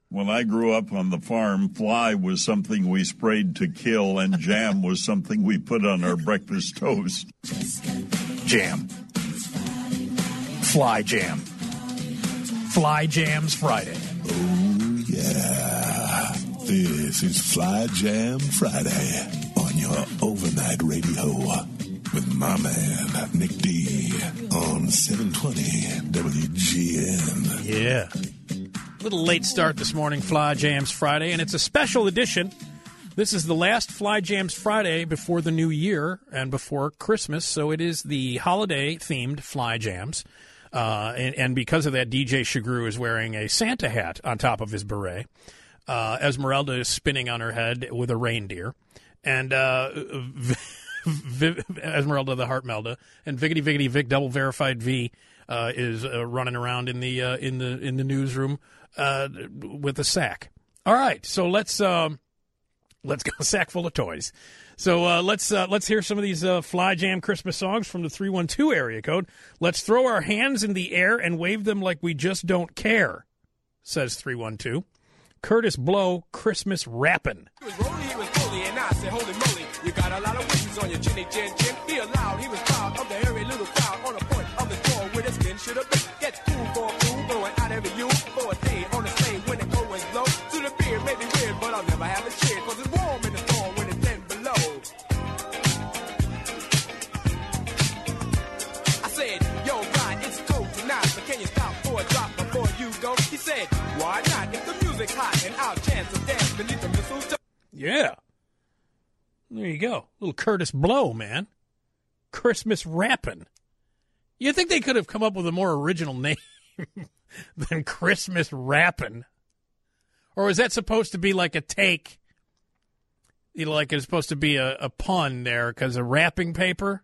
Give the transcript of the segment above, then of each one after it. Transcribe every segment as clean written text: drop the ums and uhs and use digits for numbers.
When I grew up on the farm, fly was something we sprayed to kill, and jam was something we put on our breakfast toast. Jam. Fly jam. Fly Jams Friday. Oh, yeah. This is Fly Jam Friday on your overnight radio with my man, Nick D, on 720 WGN. Yeah. Little late start this morning, Fly Jams Friday, and it's a special edition. This is the last Fly Jams Friday before the new year and before Christmas, so it is the holiday-themed Fly Jams. And because of that, DJ Shagru is wearing a Santa hat on top of his beret. Esmeralda is spinning on her head with a reindeer. And Esmeralda the Heartmelda and Viggity Viggity Vic Double Verified V is running around in the newsroom with a sack. All right, so let's go a sack full of toys. So let's hear some of these Fly Jam Christmas songs from the 312 area code. Let's throw our hands in the air and wave them like we just don't care, says 312. Curtis Blow, Christmas Rappin'. He was rolling, he was bully, and I said, holy moly, you got a lot of wishes on your chinny chin chin. He allowed, he was proud of the hairy little crowd on the point of the door where the skin should have been. Gets cool for a fool, going out every you for a day on the sleigh when it goes low. To the beard may be weird, but I'll never have a cheer, cause it's warm in the storm when it's 10 below. I said, yo, Brian, it's cold tonight, but can you stop for a drop before you go? He said, why not? If the music's hot and our chance of dance beneath the mistletoe. Yeah. There you go. Little Curtis Blow, man. Christmas Rappin'. You think they could have come up with a more original name than Christmas Rappin'? Or was that supposed to be like a take? You know, like it's supposed to be a pun there because of wrapping paper?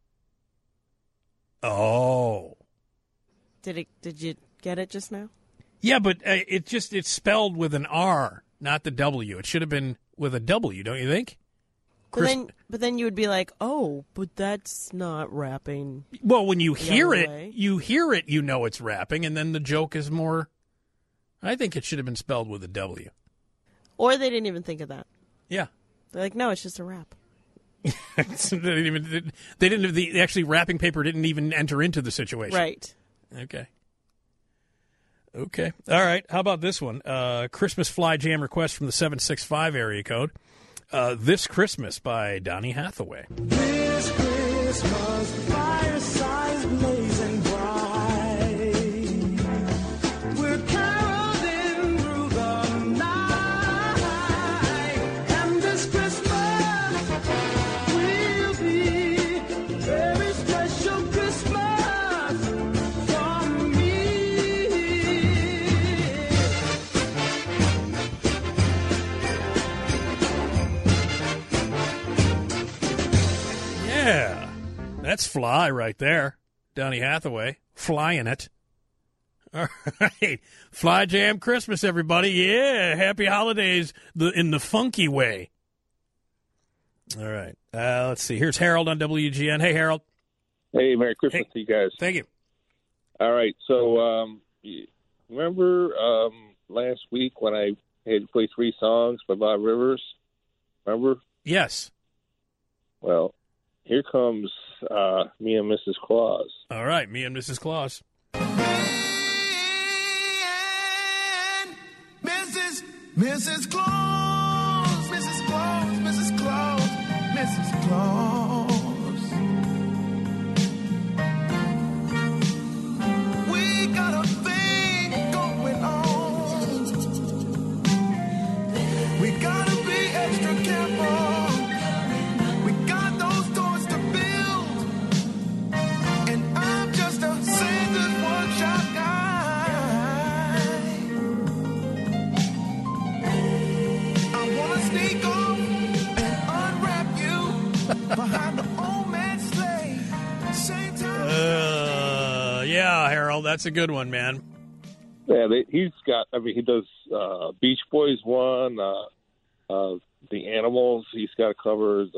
Oh. Did you get it just now? Yeah, but it's spelled with an R, not the W. It should have been with a W, don't you think? But then you would be like, oh, but that's not rapping. Well, when you hear it, way. you know it's rapping, and then the joke is more. I think it should have been spelled with a W. Or they didn't even think of that. Yeah. They're like, no, it's just a rap. Actually, wrapping paper didn't even enter into the situation. Right. Okay. All right. How about this one? Christmas Fly Jam request from the 765 area code. This Christmas by Donny Hathaway. This Christmas, firesides blazing bright. We're caroling through the night. And this Christmas will be a very special Christmas for me. Yeah, that's Fly right there. Donny Hathaway, flying it. All right, Fly Jam Christmas, everybody. Yeah, happy holidays in the funky way. All right, let's see. Here's Harold on WGN. Hey, Harold. Hey, Merry Christmas to you guys. Thank you. All right, so remember last week when I had to play 3 songs by Bob Rivers? Remember? Yes. Well, here comes Me and Mrs. Claus. All right, Me and Mrs. Claus. Mrs. Claus, Mrs. Claus, Mrs. Claus, Mrs. Claus. We got a thing going on. We gotta be extra careful. We got those doors to build. And I'm just a Santa's workshop guy. Sneak off and unwrap you behind the old man's sleigh. Same time. Yeah, Harold, that's a good one, man. Yeah, he's got. I mean, he does Beach Boys one, the Animals. He's got covered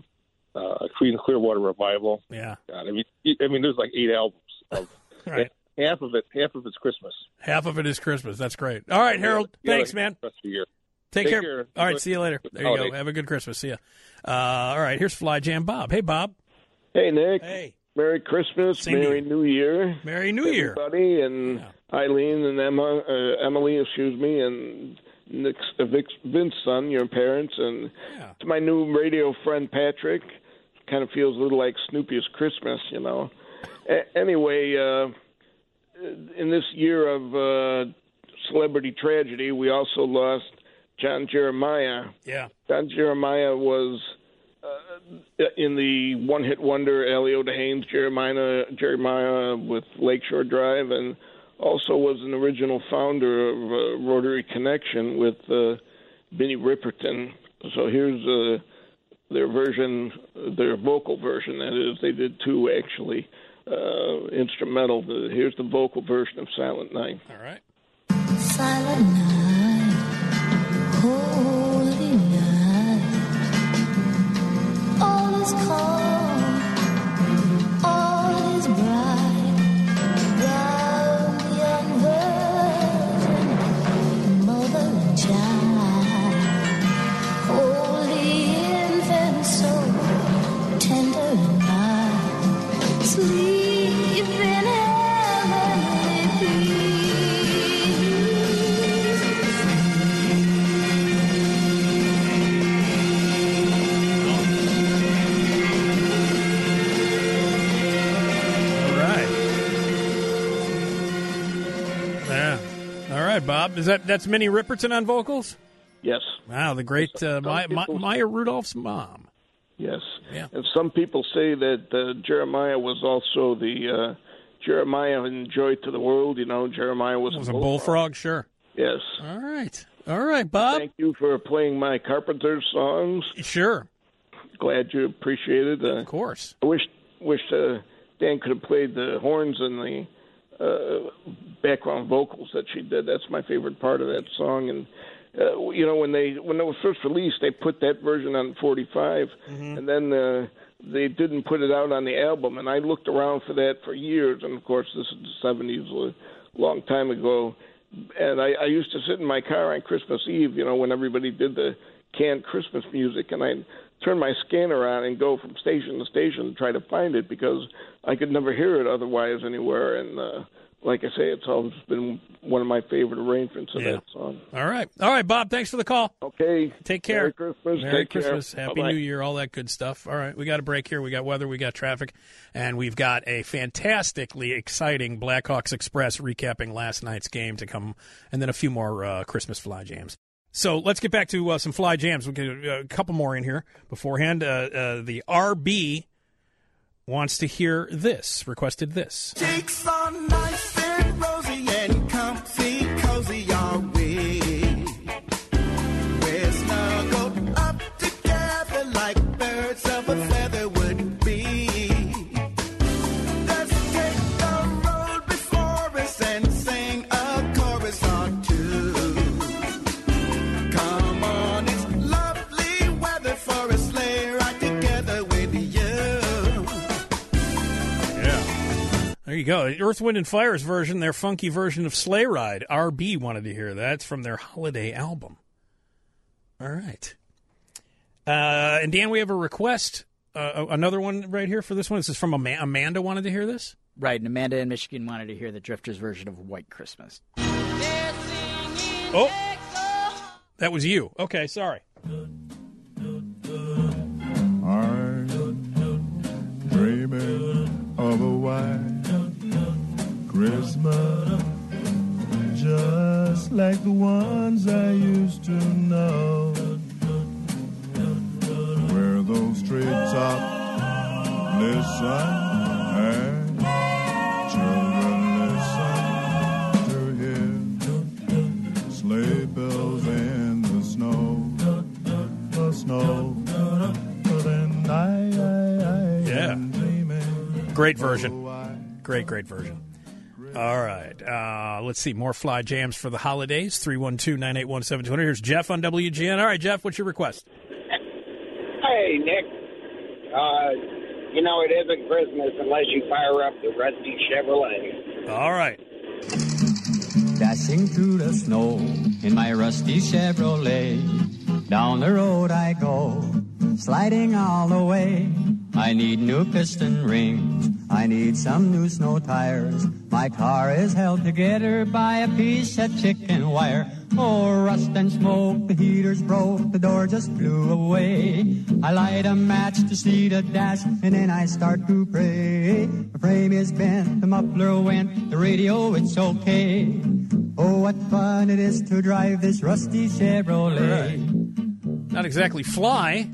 Creedence Clearwater Revival. Yeah. God, I mean, there's like 8 albums of right. half of it's Christmas. Half of it is Christmas. That's great. All right, Harold. Thanks, man. Rest of the year. Take care. All right, see you later. There you go. Have a good Christmas. See ya. All right, here's Fly Jam Bob. Hey, Bob. Hey, Nick. Hey. Merry Christmas. Same Merry New Year. Merry New Year. Everybody, and Eileen and Emily, and Vince's son, your parents, and to my new radio friend Patrick. Kind of feels a little like Snoopy's Christmas, you know. Anyway, in this year of celebrity tragedy, we also lost John Jeremiah. Yeah. John Jeremiah was in the one-hit wonder Aliotta Haynes Jeremiah with Lakeshore Drive, and also was an original founder of Rotary Connection with Benny Ripperton. So here's their vocal version, that is. They did two, actually, instrumental. Here's the vocal version of Silent Night. All right. Silent night, holy night, all is calm, all is bright, round the young virgin, mother and child, holy infant soul, tender and mild, sleep in heavenly peace. Bob, that's Minnie Ripperton on vocals? Yes. Wow, the great Maya Rudolph's mom. Yes. Yeah. And some people say that Jeremiah was also the Jeremiah in Joy to the World. You know, Jeremiah was a bullfrog, sure. Yes. All right, Bob. Thank you for playing my Carpenters songs. Sure. Glad you appreciate it. Of course. I wish Dan could have played the horns and the background vocals that she did. That's my favorite part of that song. And you know, when it was first released, they put that version on 45, and then they didn't put it out on the album. And I looked around for that for years. And of course, this is the 70s, a long time ago. And I used to sit in my car on Christmas Eve, you know, when everybody did the canned Christmas music, and I'd turn my scanner on and go from station to station to try to find it, because I could never hear it otherwise anywhere. And like I say, it's always been one of my favorite arrangements of that song. All right, Bob, thanks for the call. Okay. Take care. Merry Christmas. Merry Take Christmas. care. Happy Bye-bye. New Year, all that good stuff. All right, we got a break here. We got weather, we got traffic, and we've got a fantastically exciting Blackhawks Express recapping last night's game to come, and then a few more Christmas fly jams. So let's get back to some fly jams. We'll get a couple more in here beforehand. The RB wants to hear this, requested this. Cheeks are nice and rosy and comfy, cozy are we. We're snuggled up together like birds of a feather would be. Let's take the road before us and sing a chorus or two. Come on, it's lovely weather for a sleigh ride together with you. There you go. Earth, Wind, and Fire's version, their funky version of Sleigh Ride. RB wanted to hear that. It's from their holiday album. All right. And Dan, we have a request, another one right here for this one. This is from Amanda wanted to hear this. Right, and Amanda in Michigan wanted to hear the Drifters version of White Christmas. Oh, that was you. Okay, sorry. I'm dreaming of a white Christmas, just like the ones I used to know, where those treetops listen and children listen to hear sleigh bells in the snow, then I am dreaming. Great version. Great version. All right. Let's see. More fly jams for the holidays. 312-981-7200. Here's Jeff on WGN. All right, Jeff, what's your request? Hey, Nick. You know, it isn't Christmas unless you fire up the rusty Chevrolet. All right. Dashing through the snow in my rusty Chevrolet. Down the road I go, sliding all the way. I need new piston rings. I need some new snow tires. My car is held together by a piece of chicken wire. Oh, rust and smoke, the heater's broke, the door just blew away. I light a match to see the dash, and then I start to pray. The frame is bent, the muffler went, the radio, it's okay. Oh, what fun it is to drive this rusty Chevrolet. Not exactly Fly.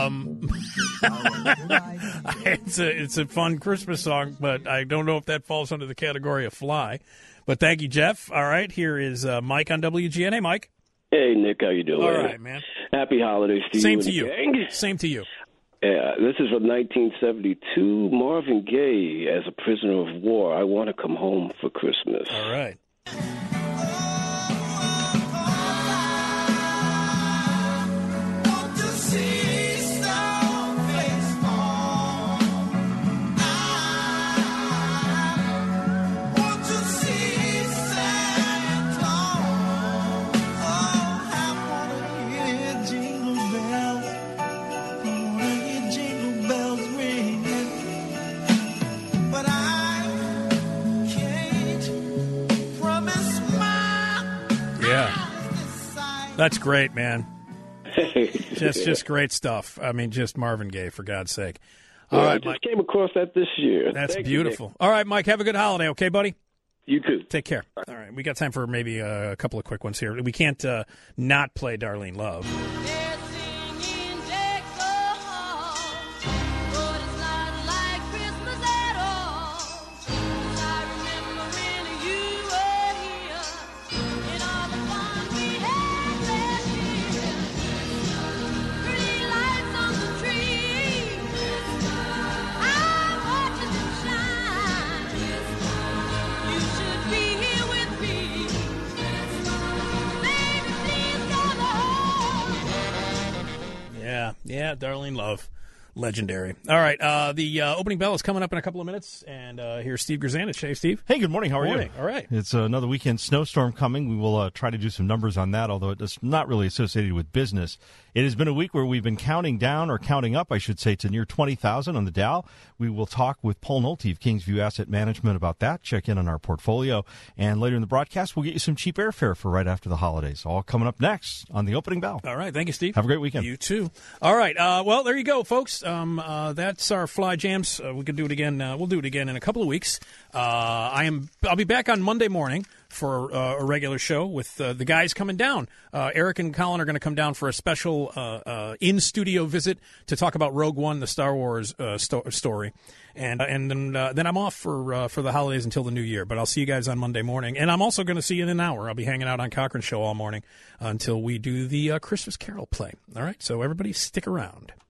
It's a fun Christmas song, but I don't know if that falls under the category of Fly. But thank you, Jeff. All right, here is Mike on WGN. Hey, Mike. Hey, Nick, how you doing? All right, man. Happy holidays to Same you. to you. Gang. Same to you. Yeah, this is from 1972. Marvin Gaye as a prisoner of war. I want to come home for Christmas. All right. That's great, man. just great stuff. I mean, just Marvin Gaye, for God's sake. All right, I just came across that this year. That's Thank beautiful. You, all right, Mike, have a good holiday, okay, buddy? You too. Take care. All right, we got time for maybe a couple of quick ones here. We can't not play Darlene Love. Yeah, Darlene Love. Legendary. All right, the opening bell is coming up in a couple of minutes, and here's Steve Grzanich. Hey, Steve. Hey, good morning. How are you? All right. It's another weekend snowstorm coming. We will try to do some numbers on that, although it's not really associated with business. It has been a week where we've been counting down, or counting up, I should say, to near 20,000 on the Dow. We will talk with Paul Nolte of Kingsview Asset Management about that, check in on our portfolio, and later in the broadcast, we'll get you some cheap airfare for right after the holidays. All coming up next on the opening bell. All right. Thank you, Steve. Have a great weekend. You too. All right. Well, there you go, folks. That's our Fly Jams. We could do it again. We'll do it again in a couple of weeks. I'll be back on Monday morning for a regular show with the guys coming down. Eric and Colin are going to come down for a special in-studio visit to talk about Rogue One, the Star Wars story. And then I'm off for the holidays until the new year. But I'll see you guys on Monday morning. And I'm also going to see you in an hour. I'll be hanging out on Cochran Show all morning until we do the Christmas Carol play. All right? So everybody stick around.